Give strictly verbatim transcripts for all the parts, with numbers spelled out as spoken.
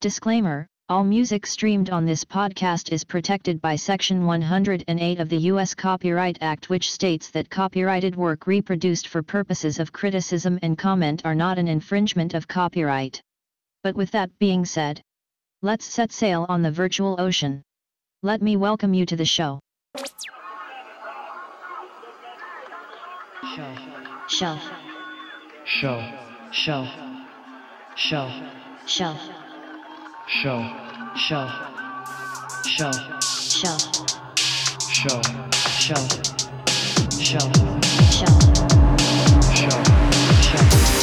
Disclaimer: all music streamed on this podcast is protected by Section one hundred eight of the U S Copyright Act, which states that copyrighted work reproduced for purposes of criticism and comment are not an infringement of copyright. But with that being said, let's set sail on the virtual ocean. Let me welcome you to the show. Show. Show. Show. Show. Show. Show. Show. Show. Show. Show. Show. Show. Show. Show. Show. Show.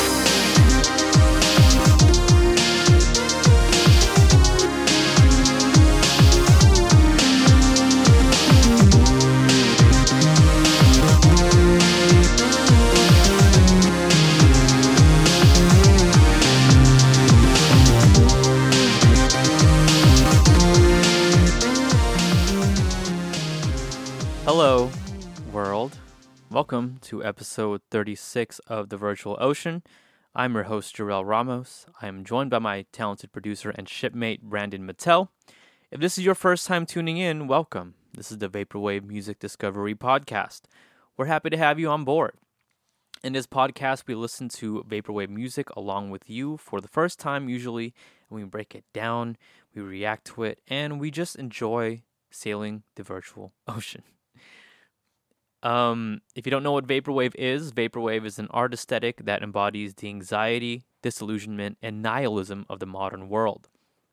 Hello, world. Welcome to episode thirty-six of The Virtual Ocean. I'm your host, Jarrell Ramos. I am joined by my talented producer and shipmate, Brandon Mattel. If this is your first time tuning in, welcome. This is the Vaporwave Music Discovery Podcast. We're happy to have you on board. In this podcast, we listen to Vaporwave music along with you for the first time, usually, and we break it down, we react to it, and we just enjoy sailing the virtual ocean. Um, if you don't know what Vaporwave is, Vaporwave is an art aesthetic that embodies the anxiety, disillusionment, and nihilism of the modern world.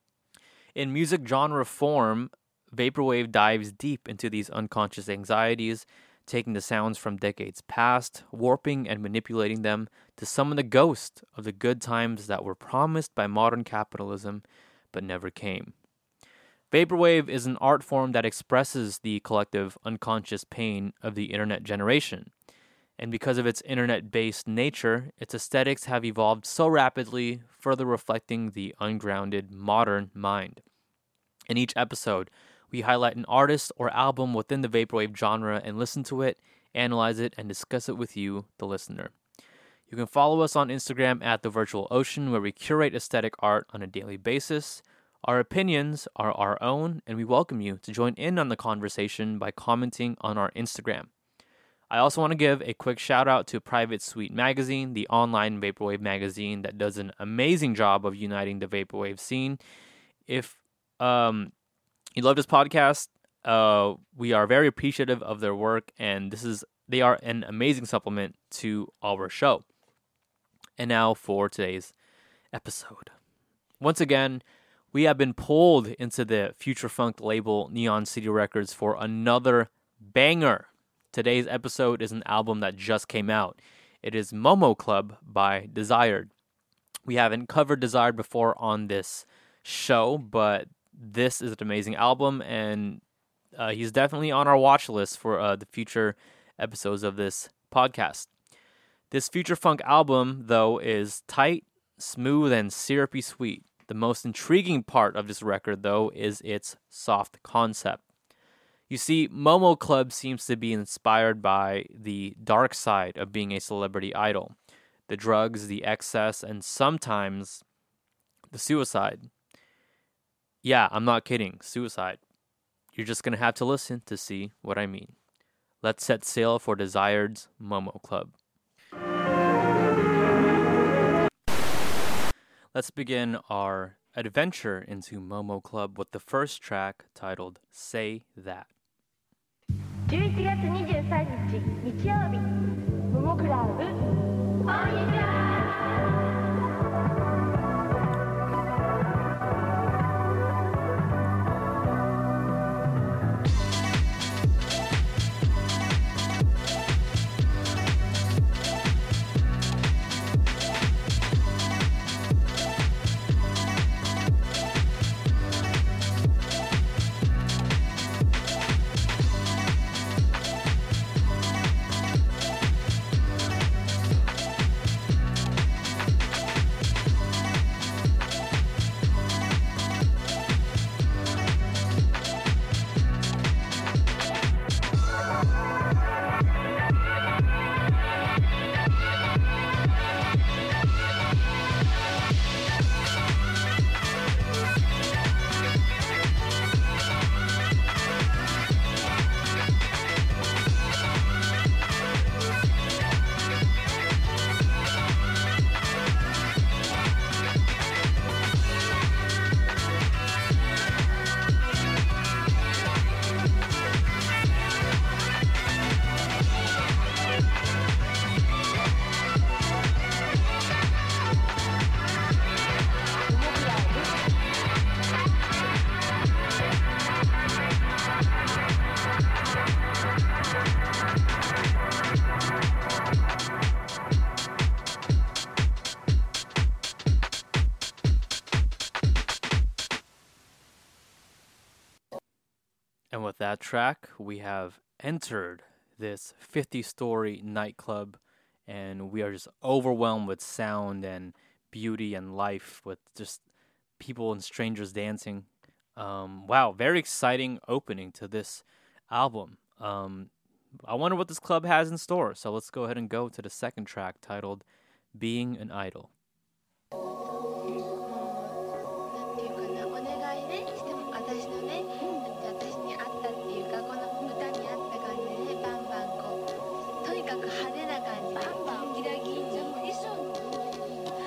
In music genre form, Vaporwave dives deep into these unconscious anxieties, taking the sounds from decades past, warping and manipulating them to summon the ghost of the good times that were promised by modern capitalism but never came. Vaporwave is an art form that expresses the collective unconscious pain of the internet generation. And because of its internet-based nature, its aesthetics have evolved so rapidly, further reflecting the ungrounded modern mind. In each episode, we highlight an artist or album within the Vaporwave genre and listen to it, analyze it, and discuss it with you, the listener. You can follow us on Instagram at The Virtual Ocean, where we curate aesthetic art on a daily basis. Our opinions are our own, and we welcome you to join in on the conversation by commenting on our Instagram. I also want to give a quick shout out to Private Suite Magazine, the online Vaporwave magazine that does an amazing job of uniting the Vaporwave scene. If um, you love this podcast, uh, we are very appreciative of their work, and this is they are an amazing supplement to our show. And now for today's episode. Once again, we have been pulled into the future funk label Neon City Records for another banger. Today's episode is an album that just came out. It is Momo Club by Desired. We haven't covered Desired before on this show, but this is an amazing album, and uh, he's definitely on our watch list for uh, the future episodes of this podcast. This future funk album, though, is tight, smooth, and syrupy sweet. The most intriguing part of this record, though, is its soft concept. You see, Momo Club seems to be inspired by the dark side of being a celebrity idol. The drugs, the excess, and sometimes the suicide. Yeah, I'm not kidding, suicide. You're just going to have to listen to see what I mean. Let's set sail for Desired's Momo Club. Let's begin our adventure into Momo Club with the first track titled Say That. じゅういちがつにじゅうさんにち日曜日モモクラブこんにちは 「 And with that track, we have entered this fifty-story nightclub, and we are just overwhelmed with sound and beauty and life, with just people and strangers dancing. Um, wow, very exciting opening to this album. Um, I wonder what this club has in store. So let's go ahead and go to the second track titled Being an Idol. なんていうかな、お願いねしても私のね、私に合ったっていうか、この歌に合った感じでね、バンバンこう、とにかく派手な感じで、バンバンギラギンじゃもう衣装の、はい。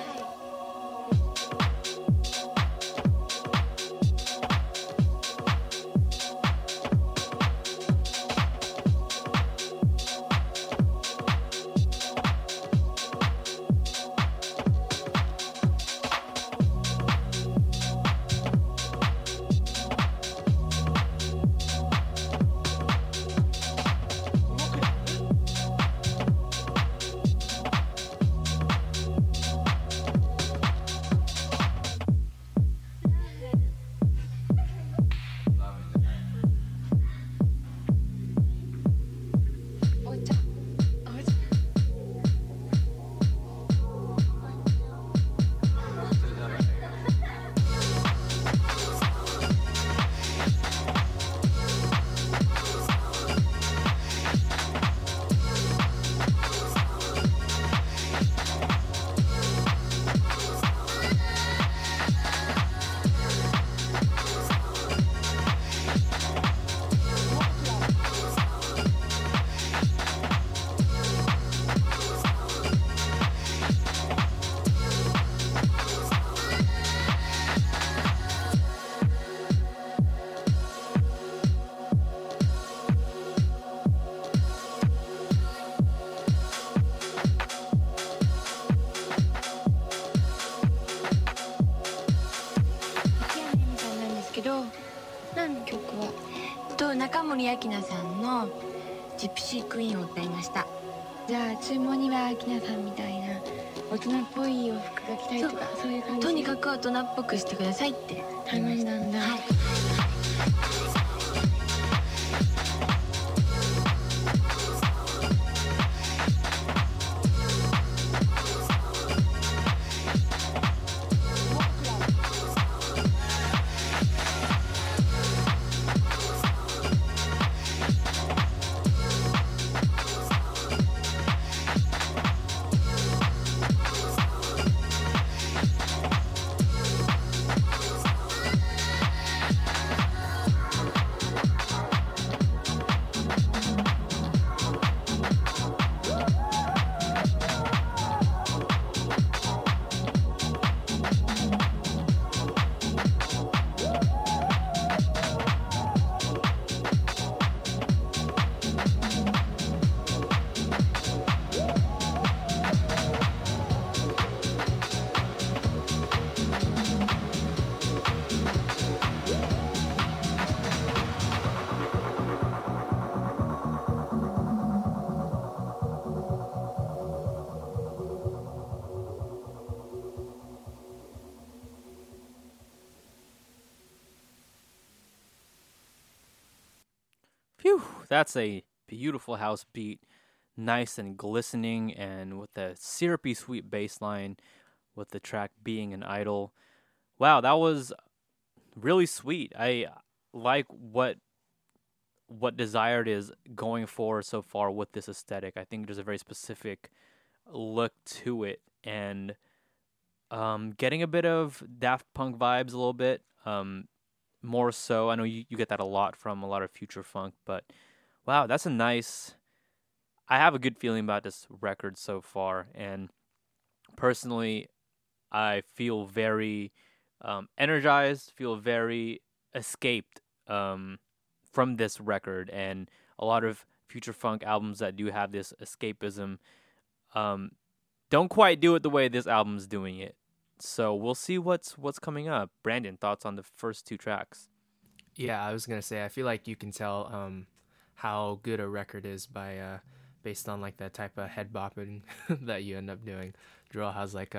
中森明菜さんのジプシークイーンを歌いました。じゃあ注文には明菜さんみたいな大人っぽい洋服が着たいとかそういう感じ。とにかく大人っぽくしてくださいって頼んだんだ。はい。 Phew, that's a beautiful house beat, nice and glistening, and with a syrupy sweet bass line, with the track Being an Idol. Wow, that was really sweet. I like what what Desired is going for so far with this aesthetic. I think there's a very specific look to it, and um, getting a bit of Daft Punk vibes a little bit. Um, more so, I know you, you get that a lot from a lot of future funk, but wow, that's a nice. I have a good feeling about this record so far, and personally, I feel very um, energized, feel very escaped um, from this record, and a lot of future funk albums that do have this escapism um, don't quite do it the way this album's doing it. So we'll see what's what's coming up. Brandon, thoughts on the first two tracks? Yeah, I was gonna say I feel like you can tell um, how good a record is by uh, based on like the type of head bopping that you end up doing. Drill has like a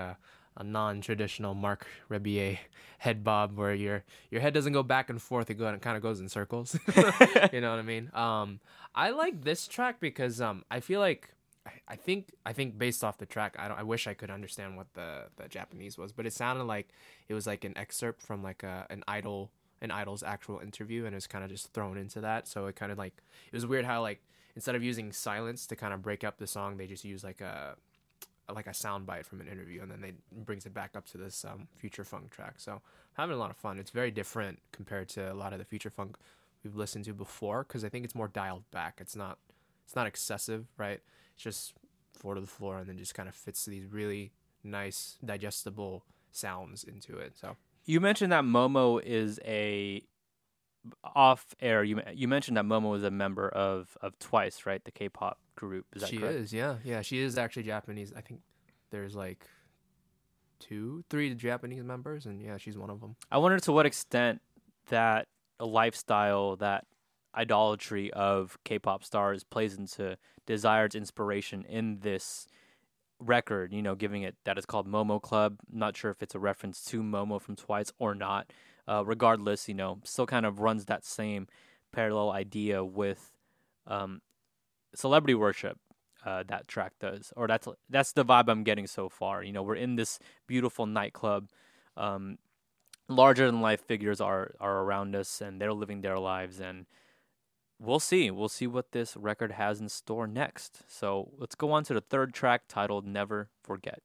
a non-traditional Marc Rebillet head bob where your your head doesn't go back and forth. It go it kind of goes in circles. You know what I mean? Um, I like this track because um, I feel like I, I think I think based off the track, I don't. I wish I could understand what the, the Japanese was, but it sounded like it was like an excerpt from like a an idol an idol's actual interview, and it was kind of just thrown into that. So it kind of like it was weird how like instead of using silence to kind of break up the song, they just use like a like a sound bite from an interview, and then they brings it back up to this um, future funk track. So having a lot of fun. It's very different compared to a lot of the future funk we've listened to before, because I think it's more dialed back. It's not it's not excessive, right? It's just four to the floor, and then just kind of fits these really nice digestible sounds into it. So You mentioned that Momo is a off air. You you mentioned that Momo is a member of of Twice, right? The K-pop group. Is that she correct? is, yeah, yeah. She is actually Japanese. I think there's like two, three Japanese members, and yeah, she's one of them. I wonder to what extent that lifestyle, that idolatry of K-pop stars plays into Desired's inspiration in this record, you know, giving it that it's called Momo Club. Not sure if it's a reference to Momo from Twice or not. Uh, regardless, you know, still kind of runs that same parallel idea with um, celebrity worship. Uh, that track does, or that's that's the vibe I'm getting so far. You know, we're in this beautiful nightclub. Um, larger than life figures are are around us, and they're living their lives, and we'll see. We'll see what this record has in store next. So let's go on to the third track, titled Never Forget.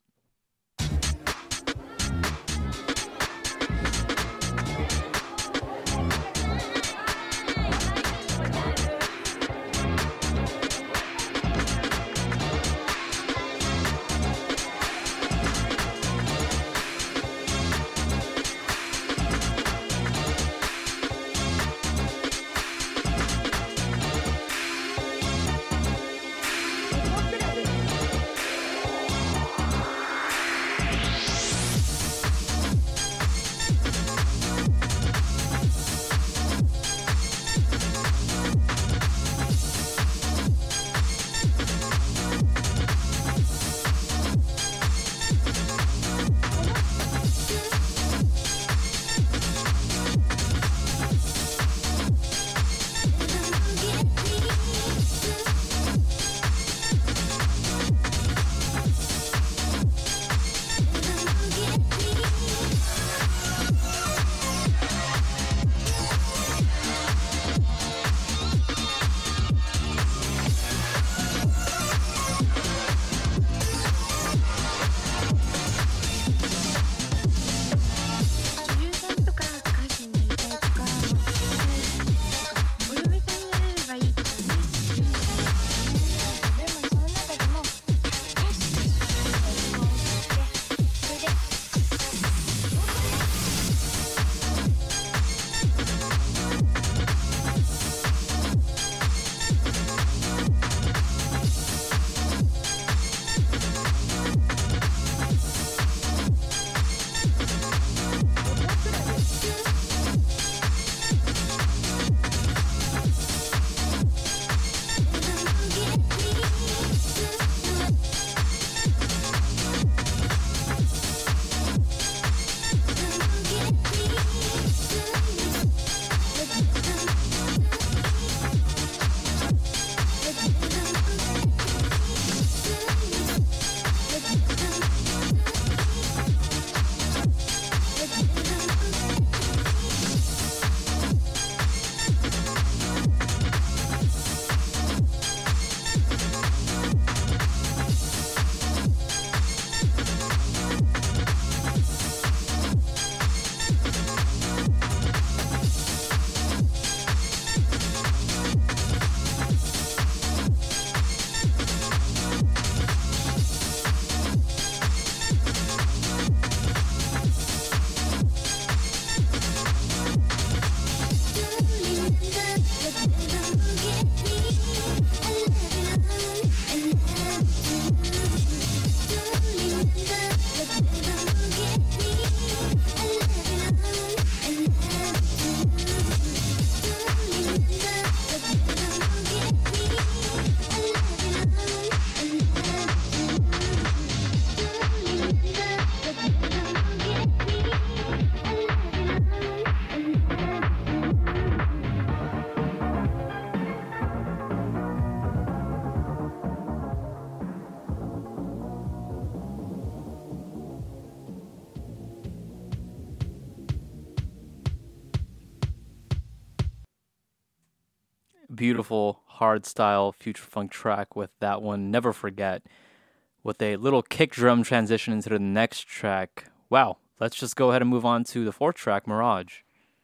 beautiful hard style future funk track with that one, Never Forget, with a little kick drum transition into the next track. Wow, let's just go ahead and move on to the fourth track, Mirage.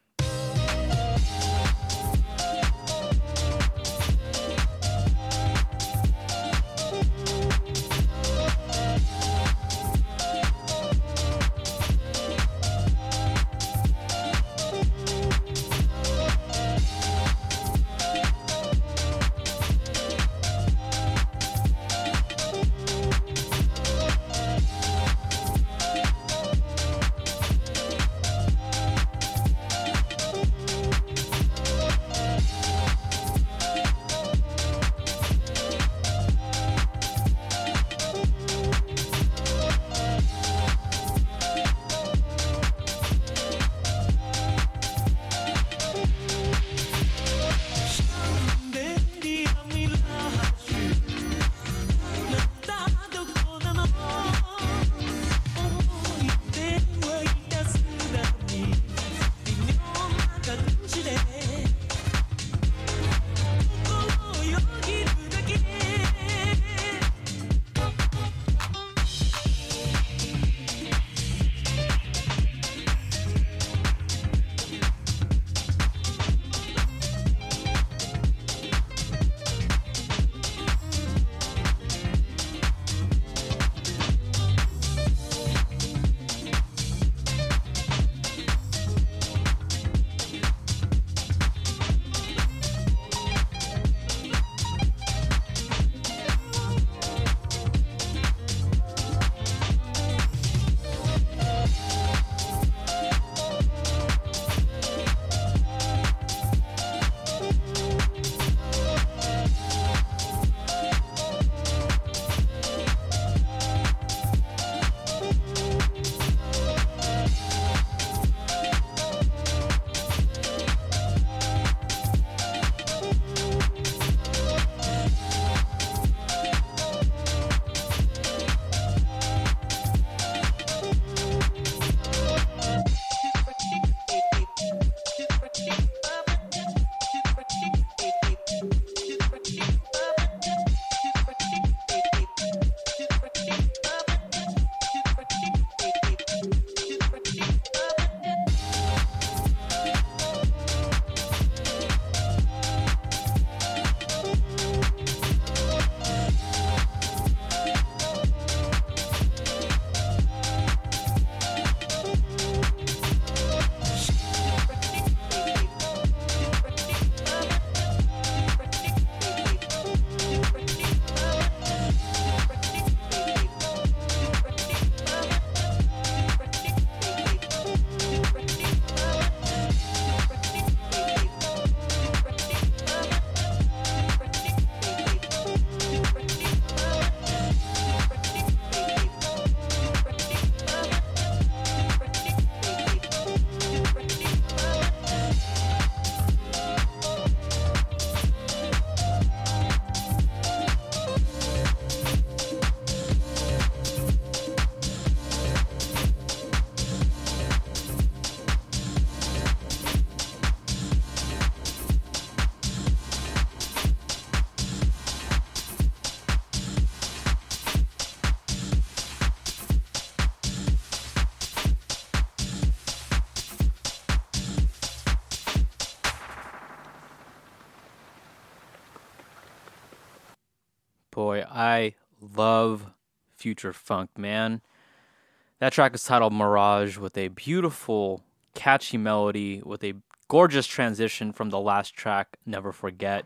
Boy, I love future funk, man. That track is titled Mirage, with a beautiful, catchy melody, with a gorgeous transition from the last track, Never Forget.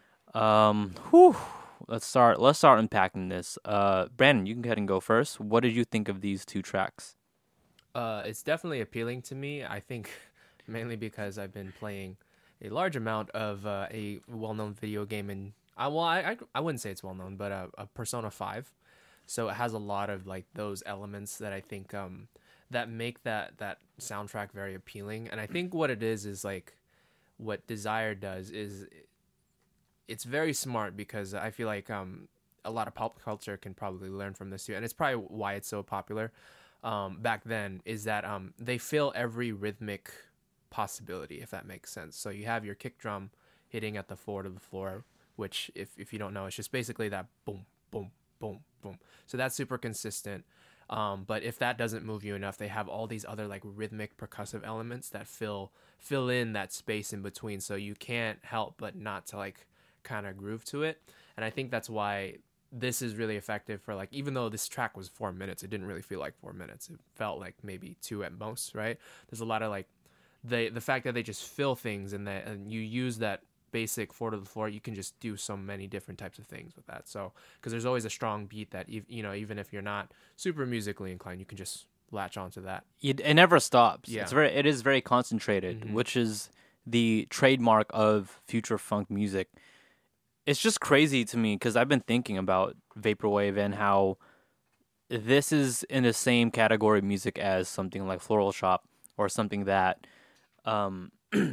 Um, whew, let's start. Let's start unpacking this. Uh, Brandon, you can go ahead and go first. What did you think of these two tracks? Uh, it's definitely appealing to me. I think mainly because I've been playing a large amount of uh, a well-known video game, and I well, I, I I wouldn't say it's well-known, but uh, a Persona five. So it has a lot of like those elements that I think um that make that that soundtrack very appealing. And I think what it is is like what Desire does is it's very smart, because I feel like um a lot of pop culture can probably learn from this too, and it's probably why it's so popular um back then, is that um they fill every rhythmic possibility, if that makes sense. So you have your kick drum, hitting at the four to the floor, which if if you don't know, it's just basically that boom, boom, boom, boom. So that's super consistent. Um, but if that doesn't move you enough, they have all these other like rhythmic percussive elements that fill fill in that space in between. So you can't help but not to like kind of groove to it. And I think that's why this is really effective for like, even though this track was four minutes, it didn't really feel like four minutes. It felt like maybe two at most, right? There's a lot of like the the fact that they just fill things and that and you use that basic four to the floor, you can just do so many different types of things with that. So because there's always a strong beat that you know, even if you're not super musically inclined, you can just latch onto that. It, it never stops. Yeah. It's very it is very concentrated, Mhm. which is the trademark of future funk music. It's just crazy to me because I've been thinking about vaporwave and how this is in the same category of music as something like Floral Shop or something that um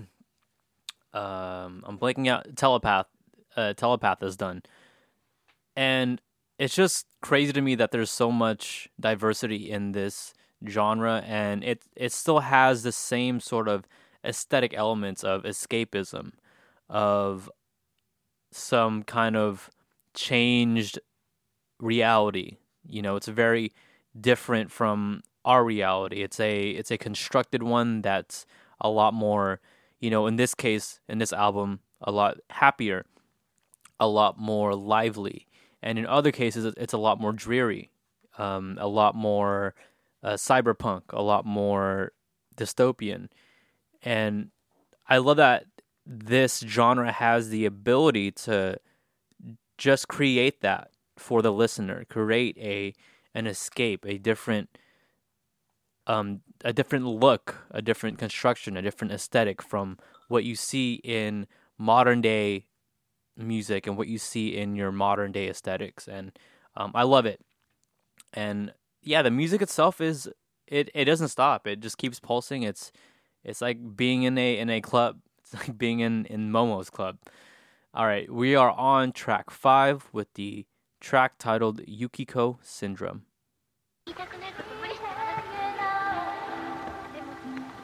Um, I'm blanking out. Telepath, uh, Telepath has done, and it's just crazy to me that there's so much diversity in this genre, and it it still has the same sort of aesthetic elements of escapism, of some kind of changed reality. You know, it's very different from our reality. It's a it's a constructed one that's a lot more. You know, in this case, in this album, a lot happier, a lot more lively. And in other cases, it's a lot more dreary, um, a lot more uh, cyberpunk, a lot more dystopian. And I love that this genre has the ability to just create that for the listener, create a an escape, a different Um, a different look, a different construction, a different aesthetic from what you see in modern day music and what you see in your modern day aesthetics. And um, I love it. And yeah, the music itself is it, it doesn't stop. It just keeps pulsing. It's it's like being in a in a club. It's like being in, in Momo's club. All right, we are on track five with the track titled Yukiko Syndrome. 言いたくないこと無理して話すねえなでも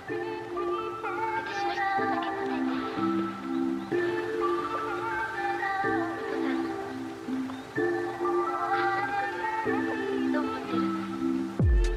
私の質問だけ答えてお父さんお母さんのことどう思ってる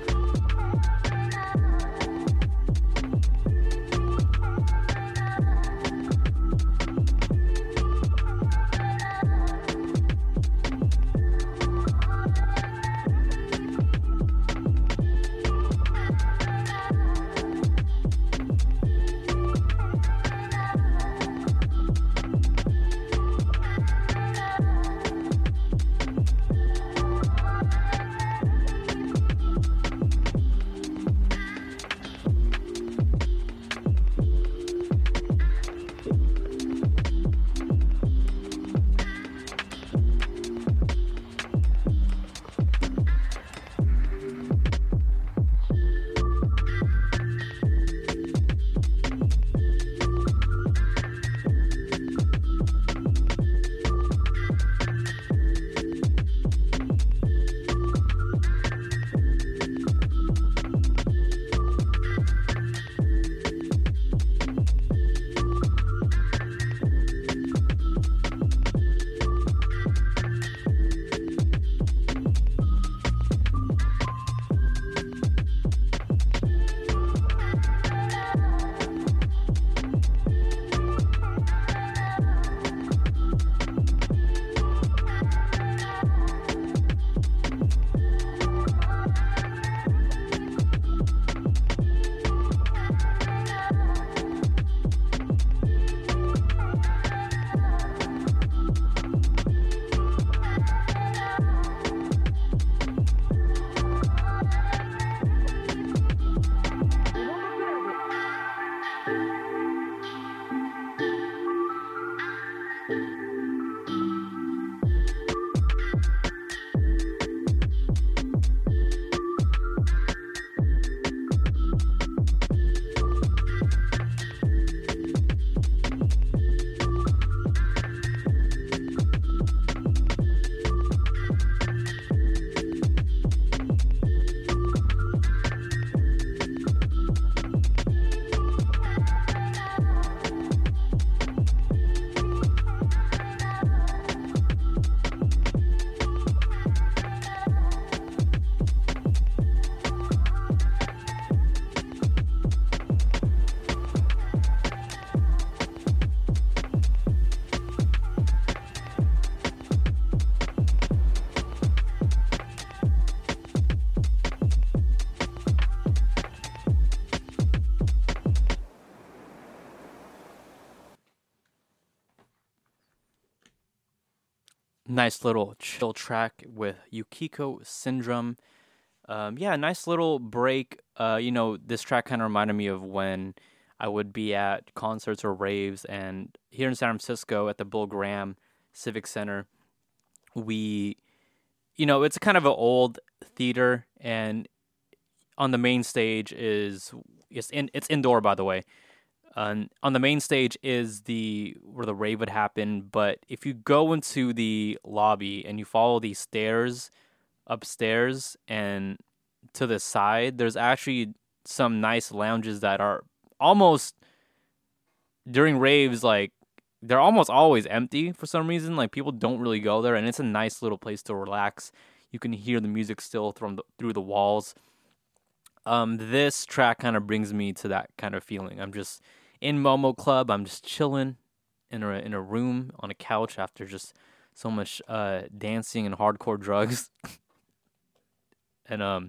nice little chill track with Yukiko Syndrome. Um, yeah, nice little break. Uh, you know, this track kind of reminded me of when I would be at concerts or raves, and here in San Francisco at the Bill Graham Civic Center, we, you know, it's kind of an old theater, and on the main stage is it's in it's indoor, by the way. Um, on the main stage is the where the rave would happen, but if you go into the lobby and you follow these stairs upstairs and to the side, there's actually some nice lounges that are almost during raves, like they're almost always empty for some reason. Like people don't really go there, and it's a nice little place to relax. You can hear the music still from the, through the walls. Um, this track kind of brings me to that kind of feeling. I'm just in Momo Club. I'm just chilling in a in a room on a couch after just so much uh dancing and hardcore drugs. and um,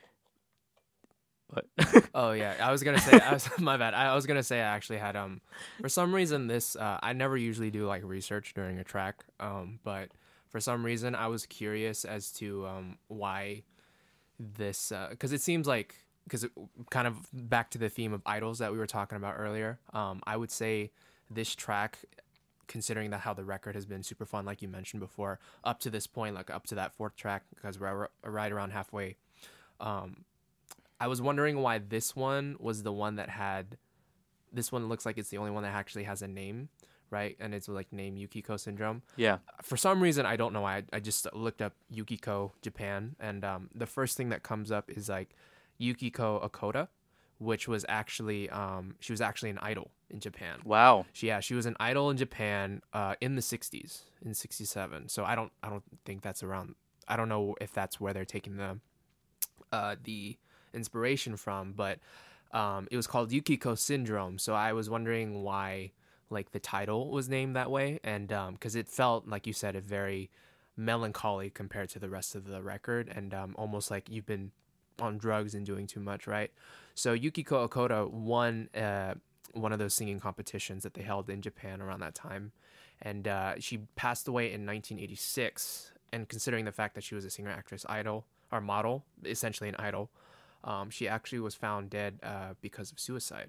what? Oh yeah, I was gonna say. I was, my bad. I was gonna say I actually had um, for some reason this uh, I never usually do like research during a track. Um, but for some reason I was curious as to um why this because uh, it seems like because kind of back to the theme of idols that we were talking about earlier. Um, I would say this track, considering that how the record has been super fun, like you mentioned before, up to this point, like up to that fourth track, because we're right around halfway. Um, I was wondering why this one was the one that had. This one looks like it's the only one that actually has a name, right? And it's like named Yukiko Syndrome. Yeah. For some reason, I don't know why. I, I just looked up Yukiko Japan, and um, the first thing that comes up is like Yukiko Okota, which was actually um, she was actually an idol in Japan. Wow. She, yeah, she was an idol in Japan uh, in the sixties, in sixty-seven. So I don't, I don't think that's around. I don't know if that's where they're taking the, uh, the inspiration from, but um, it was called Yukiko Syndrome. So I was wondering why, like the title was named that way, and um, because it felt like you said, it very melancholy compared to the rest of the record, and um, almost like you've been on drugs and doing too much, right? So Yukiko Okota won uh, one of those singing competitions that they held in Japan around that time, and uh, she passed away in nineteen eighty-six. And considering the fact that she was a singer, actress, idol, or model, essentially an idol, um, she actually was found dead uh, because of suicide.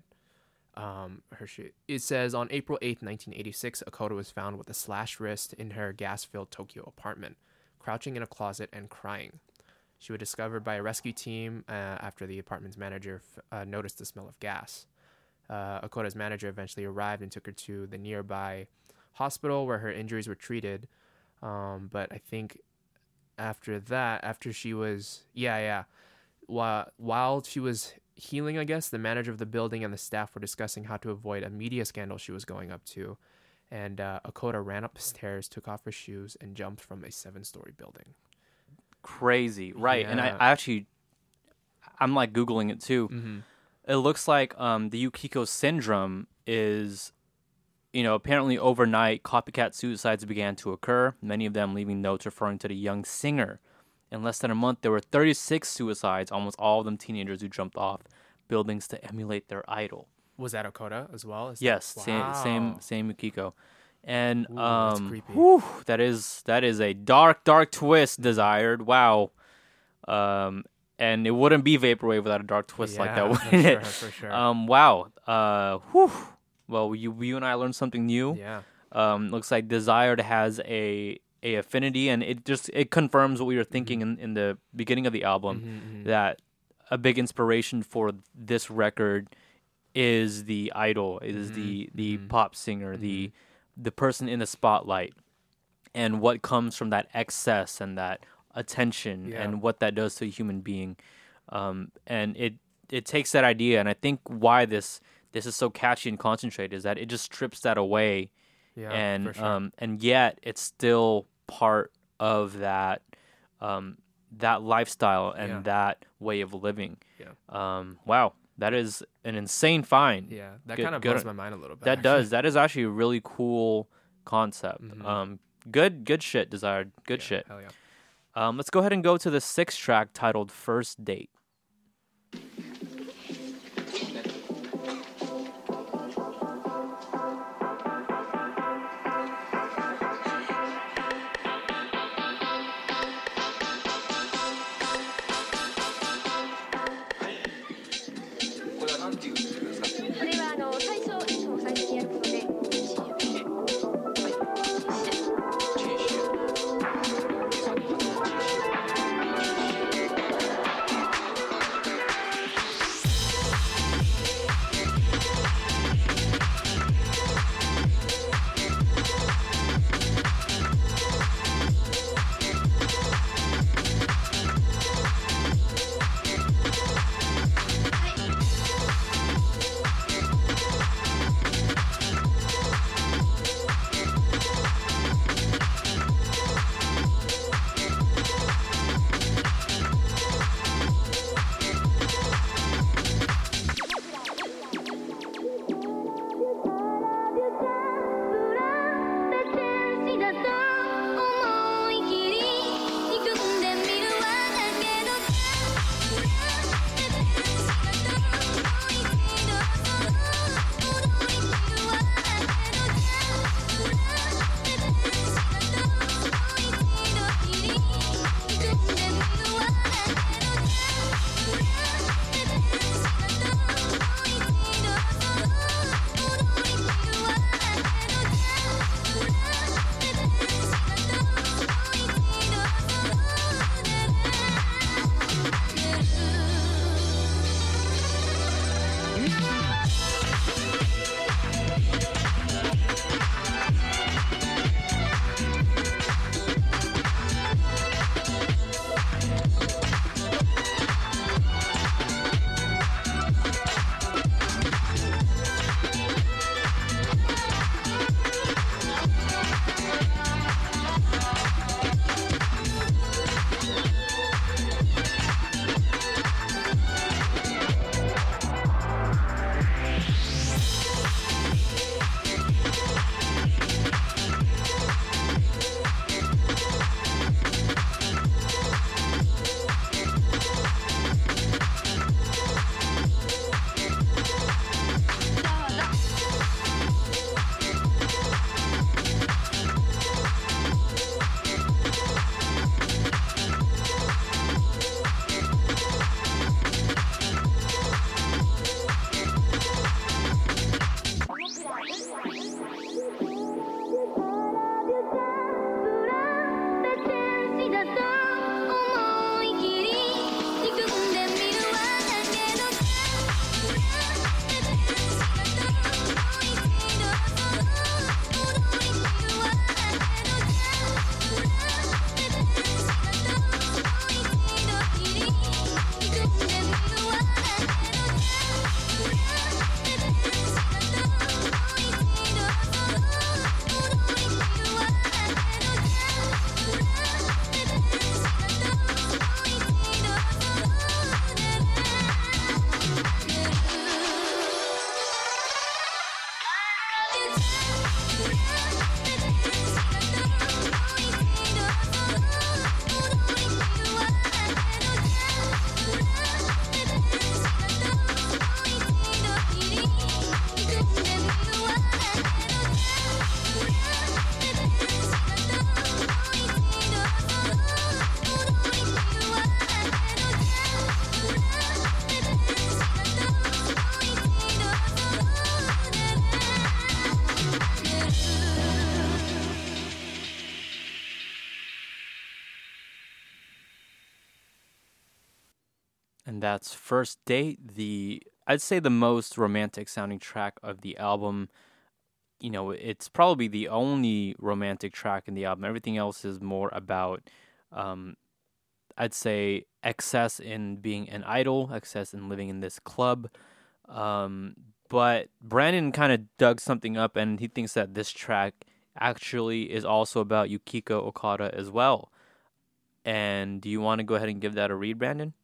Um, her sh- it says on April eighth, nineteen eighty-six, Okota was found with a slashed wrist in her gas-filled Tokyo apartment, crouching in a closet and crying. She was discovered by a rescue team uh, after the apartment's manager f- uh, noticed the smell of gas. Uh, Okota's manager eventually arrived and took her to the nearby hospital where her injuries were treated. Um, but I think after that, after she was, yeah, yeah, while, while she was healing, I guess, the manager of the building and the staff were discussing how to avoid a media scandal she was going up to. And uh, Okota ran up the stairs, took off her shoes, and jumped from a seven-story building. Crazy, right? And I, Yeah. I actually, I'm like Googling it too. Mm-hmm. It looks like um, the Yukiko Syndrome is, you know, apparently overnight copycat suicides began to occur, many of them leaving notes referring to the young singer. In less than a month, there were thirty-six suicides, almost all of them teenagers who jumped off buildings to emulate their idol. Was that Okota as well? Is that- Yes, Wow. same, same, same Yukiko. And Ooh, that's um, creepy. whew, that is that is a dark, dark twist. Desired, wow. Um, and it wouldn't be Vaporwave without a dark twist like that, Yeah, wouldn't for sure, it? for sure. Um, wow. Uh, whew. Well, you, you and I learned something new. Yeah. Um, looks like Desired has a a affinity, and it just it confirms what we were thinking Mm-hmm. in, in the beginning of the album, Mhm, mhm. that a big inspiration for this record is the idol, is Mhm, the the mhm. pop singer, the the person in the spotlight, and what comes from that excess and that attention, Yeah. and what that does to a human being. Um, and it it takes that idea, and I think why this this is so catchy and concentrated is that it just strips that away, Yeah, and for sure. um, and yet it's still part of that um, that lifestyle and Yeah. that way of living. Yeah. Um, wow, that is an insane find. Yeah, that Good- kind of good- blows my mind a little bit. That actually. does. That is actually a really cool concept. Mhm. Um, good, good shit, Desired. Good Yeah, shit. Hell yeah. Um, let's go ahead and go to the sixth track titled "First Date." And that's First Date, the I'd say the most romantic sounding track of the album. You know, it's probably the only romantic track in the album. Everything else is more about, um, I'd say, excess in being an idol, excess in living in this club. Um, but Brandon kind of dug something up, and he thinks that this track actually is also about Yukiko Okada as well. And do you want to go ahead and give that a read, Brandon?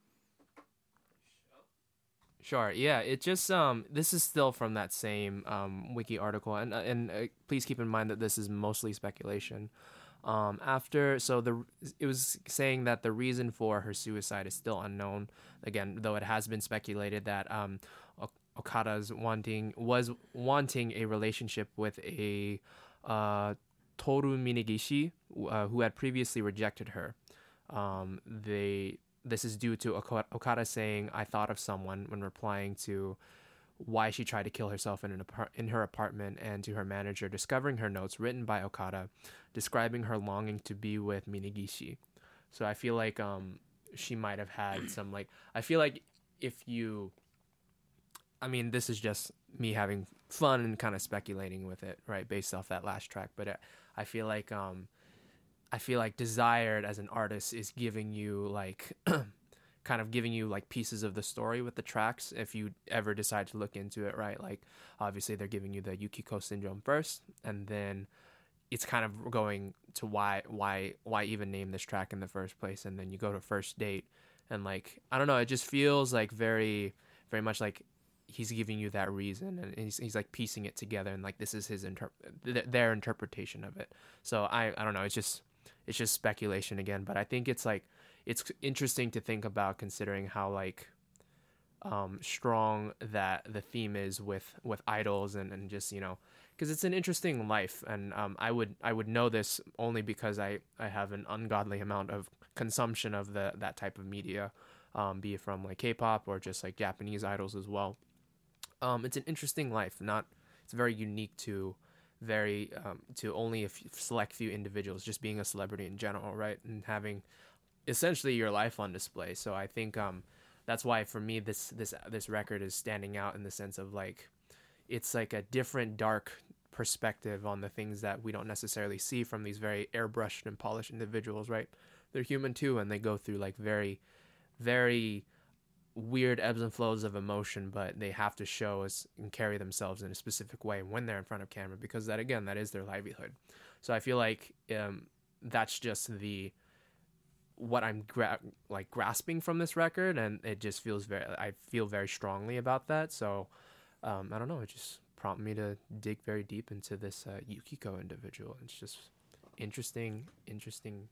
Sure. Yeah. It just um. This is still from that same um wiki article, and and uh, please keep in mind that this is mostly speculation. Um. After so the it was saying that the reason for her suicide is still unknown. Again, though it has been speculated that um Okada's wanting was wanting a relationship with a uh Toru Minegishi, uh, who had previously rejected her. Um. They. This is due to Okada saying, "I thought of someone," when replying to why she tried to kill herself in an apart- in her apartment, and to her manager discovering her notes written by Okada describing her longing to be with Minegishi. So I feel like um she might have had some like I feel like if you I mean this is just me having fun and kind of speculating with it, right, based off that last track, but it, I feel like um I feel like Desired as an artist is giving you like kind of giving you like pieces of the story with the tracks if you ever decide to look into it, right? Like obviously they're giving you the Yukiko syndrome first, and then it's kind of going to why why why even name this track in the first place, and then you go to First Date, and like I don't know, it just feels like very very much like he's giving you that reason, and he's he's like piecing it together, and like this is his inter- th- their interpretation of it. So I I don't know, it's just It's just speculation again, but I think it's like it's interesting to think about, considering how like um, strong that the theme is with with idols, and, and just, you know, because it's an interesting life, and um, I would I would know this only because I, I have an ungodly amount of consumption of the that type of media, um, be it from like K-pop or just like Japanese idols as well. Um, it's an interesting life, not it's very unique to. very um, to only a few, select few individuals, just being a celebrity in general, right, and having essentially your life on display. So I think um, that's why for me this this this record is standing out in the sense of like it's like a different dark perspective on the things that we don't necessarily see from these very airbrushed and polished individuals, right? They're human too, and they go through like very very weird ebbs and flows of emotion, but they have to show us and carry themselves in a specific way when they're in front of camera, because that again that is their livelihood. So I feel like um that's just the what I'm gra- like grasping from this record, and it just feels very I feel very strongly about that. So um I don't know, it just prompted me to dig very deep into this uh, Yukiko individual. It's just interesting interesting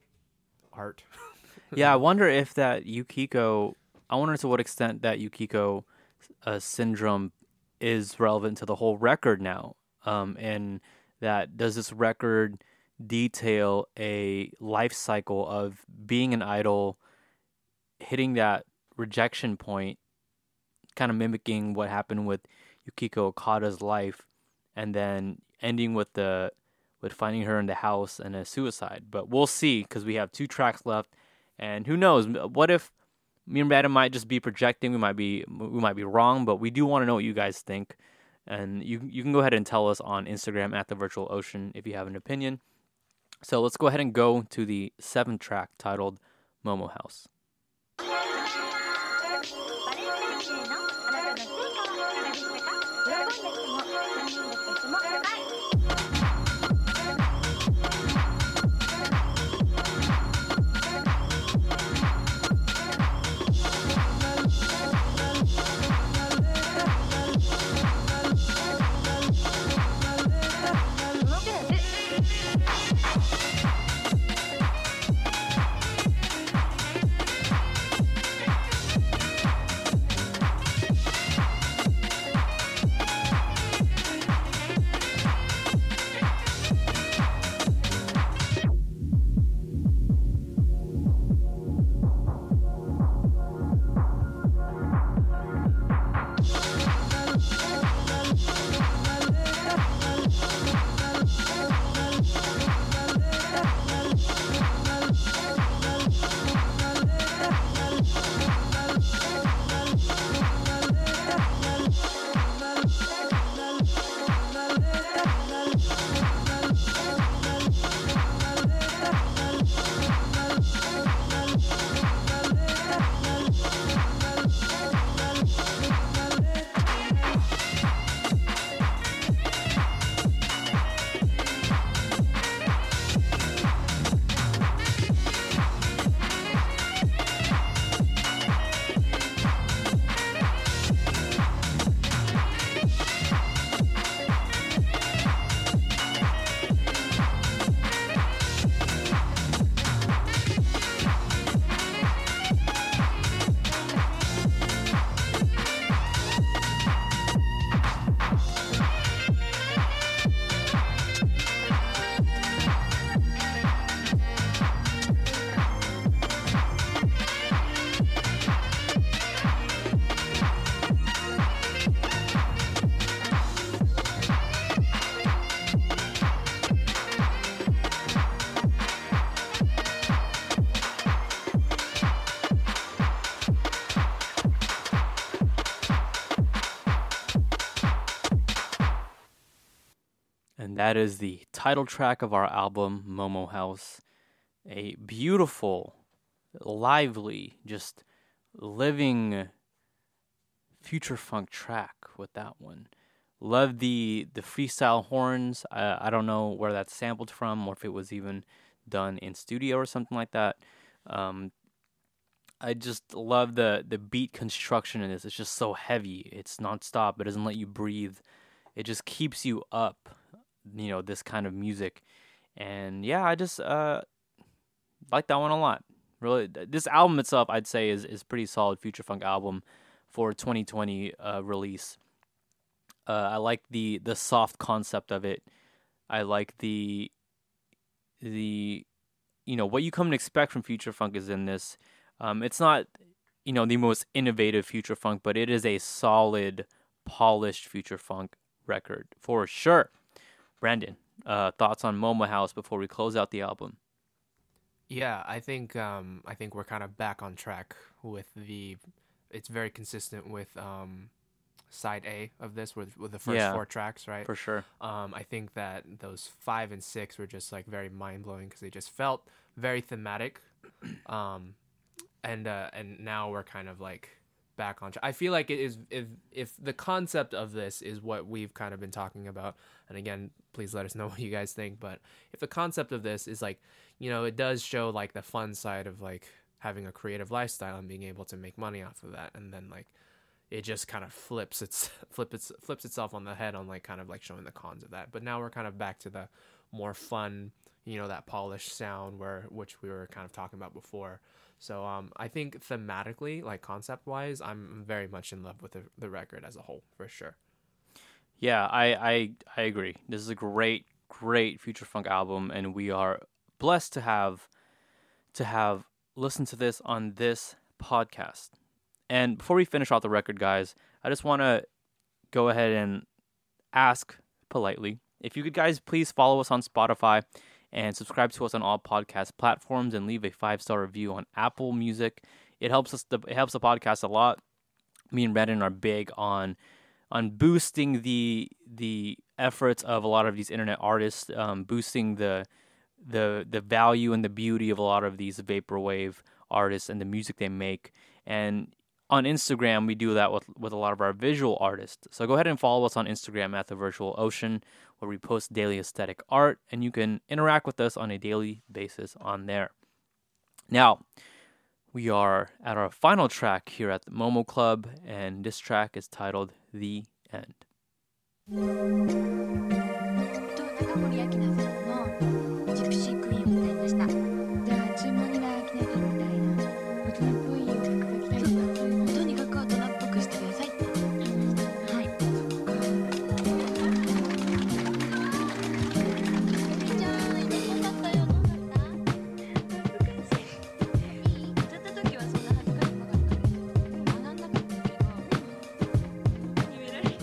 art. Yeah, I wonder if that Yukiko I wonder to what extent that Yukiko uh, syndrome is relevant to the whole record now. Um, and that does this record detail a life cycle of being an idol, hitting that rejection point, kind of mimicking what happened with Yukiko Okada's life, and then ending with the with finding her in the house and a suicide. But we'll see, because we have two tracks left, and who knows? What if me and Brandon might just be projecting? We might be we might be wrong, but we do want to know what you guys think, and you you can go ahead and tell us on Instagram at the Virtual Ocean if you have an opinion. So let's go ahead and go to the seventh track titled Momo House. バレンタインデーのあなたの成果はいかがでしたか？喜んだ人も残念だった人も高い。 And that is the title track of our album, Momo House. A beautiful, lively, just living future funk track with that one. Love the the freestyle horns. I, I don't know where that's sampled from or if it was even done in studio or something like that. Um, I just love the the beat construction in this. It's just so heavy. It's nonstop. It doesn't let you breathe. It just keeps you up. You know, this kind of music, and yeah, I just uh like that one a lot. Really, this album itself, I'd say, is is pretty solid future funk album for twenty twenty uh, release. Uh, I like the the soft concept of it. I like the the you know what you come to expect from future funk is in this. Um, it's not you know the most innovative future funk, but it is a solid, polished future funk record for sure. Brandon, uh, thoughts on Momo House before we close out the album? Yeah, I think um, I think we're kind of back on track with the. It's very consistent with um, side A of this, with with the first Yeah, four tracks, right? For sure. Um, I think that those five and six were just like very mind blowing because they just felt very thematic, um, and uh, and now we're kind of like back on track. I feel like it is if if the concept of this is what we've kind of been talking about, and again, please let us know what you guys think. But if the concept of this is like, you know, it does show like the fun side of like having a creative lifestyle and being able to make money off of that, and then like it just kind of flips its flip its flips itself on the head on like kind of like showing the cons of that. But now we're kind of back to the more fun, you know, that polished sound where which we were kind of talking about before. So um, I think thematically, like concept wise, I'm very much in love with the, the record as a whole for sure. Yeah, I, I I agree. This is a great, great future funk album, and we are blessed to have to have listened to this on this podcast. And before we finish off the record, guys, I just want to go ahead and ask politely if you could guys please follow us on Spotify and subscribe to us on all podcast platforms and leave a five-star review on Apple Music. It helps us the, it helps the podcast a lot. Me and Brandon are big on on boosting the the efforts of a lot of these internet artists, um, boosting the the the value and the beauty of a lot of these vaporwave artists and the music they make. And on Instagram, we do that with, with a lot of our visual artists. So go ahead and follow us on Instagram at The Virtual Ocean, where we post daily aesthetic art, and you can interact with us on a daily basis on there. Now, we are at our final track here at the Momo Club, and this track is titled The End. 中森明菜さんのジプシークイーンを歌いました。じゃあ注文には明菜さんみたいな大人っぽい洋服が着たいとか、とにかく大人っぽくしてくださいって言いました。はい。じゃあいてよかったよ。どうだった？恥ずかしい。歌った時はそんな恥ずかしくなかったんですよ。学んなかったけど。決められる。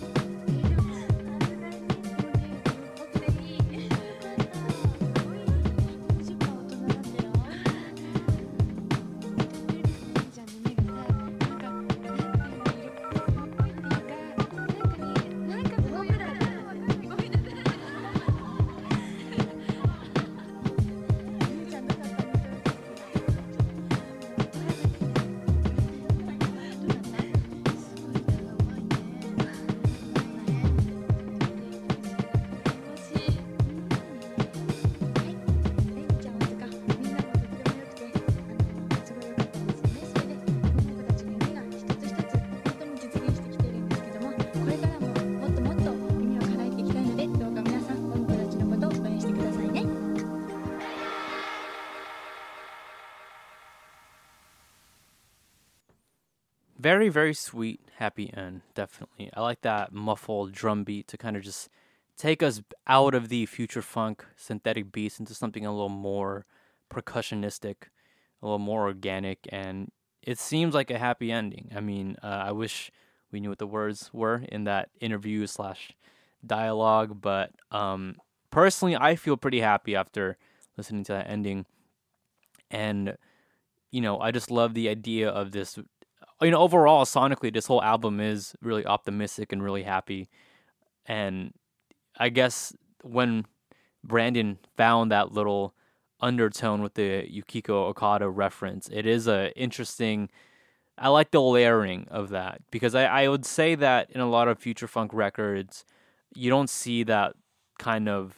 Very, very sweet, happy end, definitely. I like that muffled drum beat to kind of just take us out of the future funk synthetic beats into something a little more percussionistic, a little more organic, and it seems like a happy ending. I mean, uh, I wish we knew what the words were in that interview slash dialogue, but um, personally, I feel pretty happy after listening to that ending. And, you know, I just love the idea of this. You know, overall, sonically, this whole album is really optimistic and really happy. And I guess when Brandon found that little undertone with the Yukiko Okada reference, it is a interesting. I like the layering of that because I, I would say that in a lot of future funk records, you don't see that kind of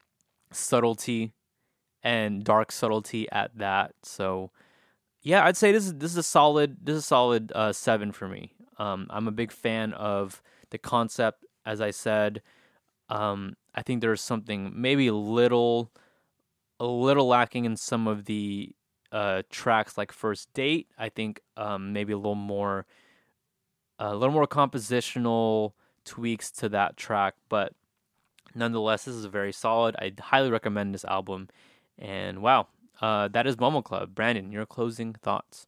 subtlety and dark subtlety at that. So yeah, I'd say this is this is a solid this is a solid uh, seven for me. Um, I'm a big fan of the concept, as I said. Um, I think there's something maybe a little a little lacking in some of the uh, tracks like First Date. I think um, maybe a little more a little more compositional tweaks to that track, but nonetheless, this is very solid. I highly recommend this album. And wow, uh, that is Momo Club. Brandon, your closing thoughts?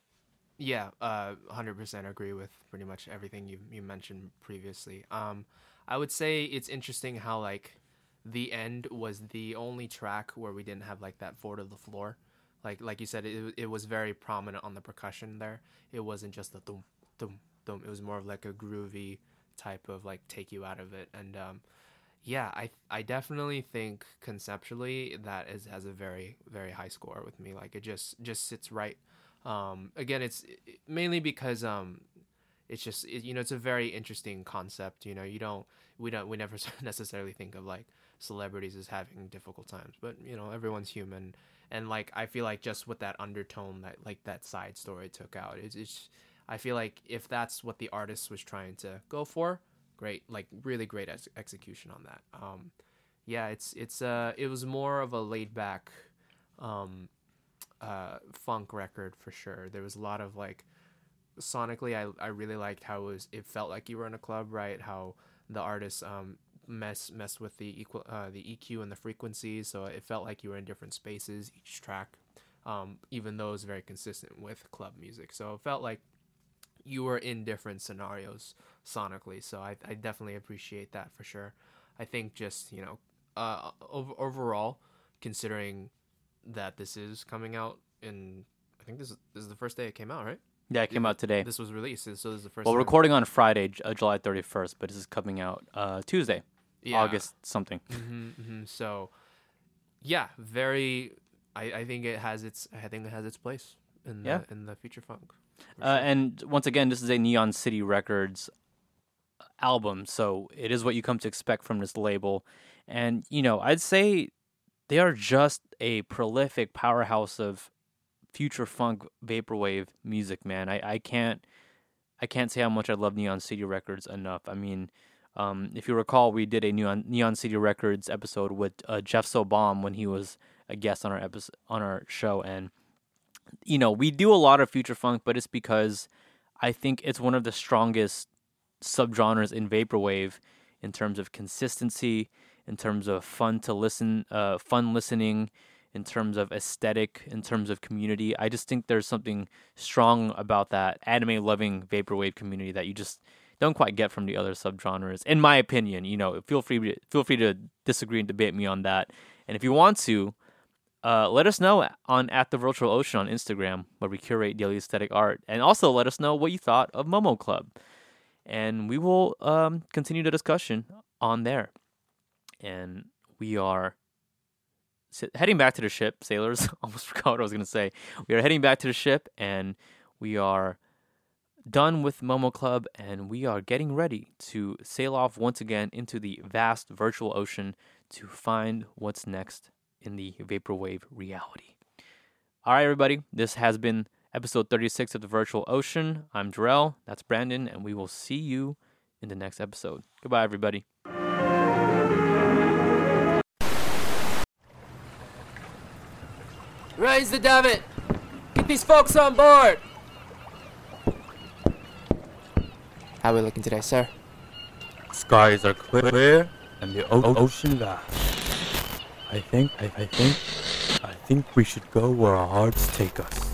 Yeah, uh, one hundred percent agree with pretty much everything you you mentioned previously. Um, I would say it's interesting how like the end was the only track where we didn't have like that four to the floor. Like like you said, it it was very prominent on the percussion there. It wasn't just the thum thum thum. It was more of like a groovy type of like take you out of it. And um, yeah, I I definitely think conceptually that is has a very very high score with me. Like it just just sits right. Um, again, it's it, mainly because um, it's just it, you know it's a very interesting concept. You know, you don't we don't we never necessarily think of like celebrities as having difficult times, but you know everyone's human. And like I feel like just with that undertone that like that side story took out, it's, it's I feel like if that's what the artist was trying to go for, great, like really great ex- execution on that. Um, yeah, it's it's uh it was more of a laid back, um, uh funk record for sure. There was a lot of like sonically, I I really liked how it was. It felt like you were in a club, right? How the artist um mess mess with the equal uh, the E Q and the frequencies, so it felt like you were in different spaces each track. Um, even though it was very consistent with club music, so it felt like you were in different scenarios sonically. So I I definitely appreciate that for sure. I think just you know uh ov- overall, considering that this is coming out in I think this is this is the first day it came out, right? Yeah, it came out today. This was released, so this is the first. Well, we're time. recording on Friday, J- uh, July thirty-first, but this is coming out uh, Tuesday, Yeah. August something. Mm-hmm, mm-hmm. So, yeah, very. I, I think it has its. I think it has its place in the Yeah. in the future funk. for Uh, sure. and once again, this is a Neon City Records album, so it is what you come to expect from this label. And you know, I'd say they are just a prolific powerhouse of future funk vaporwave music, man. I, I can't I can't say how much I love Neon City Records enough. I mean, um, if you recall, we did a Neon Neon City Records episode with uh, Jeff Sobom when he was a guest on our episode on our show, and you know we do a lot of future funk, but it's because I think it's one of the strongest subgenres in vaporwave in terms of consistency, in terms of fun to listen, uh, fun listening, in terms of aesthetic, in terms of community. I just think there's something strong about that anime-loving vaporwave community that you just don't quite get from the other subgenres, in my opinion. You know, feel free to, feel free to disagree and debate me on that. And if you want to, uh, let us know on at the Virtual Ocean on Instagram, where we curate daily aesthetic art, and also let us know what you thought of Momo Club, and we will um, continue the discussion on there. And we are heading back to the ship, sailors. Almost forgot what I was going to say. We are heading back to the ship, and we are done with Momo Club, and we are getting ready to sail off once again into the vast virtual ocean to find what's next in the vaporwave reality. All right, everybody. This has been episode thirty-six of the Virtual Ocean. I'm Jarrell. That's Brandon, and we will see you in the next episode. Goodbye, everybody. Raise the davit! Get these folks on board! How are we looking today, sir? Skies are clear and the o- ocean vast. I think, I, I think, I think we should go where our hearts take us.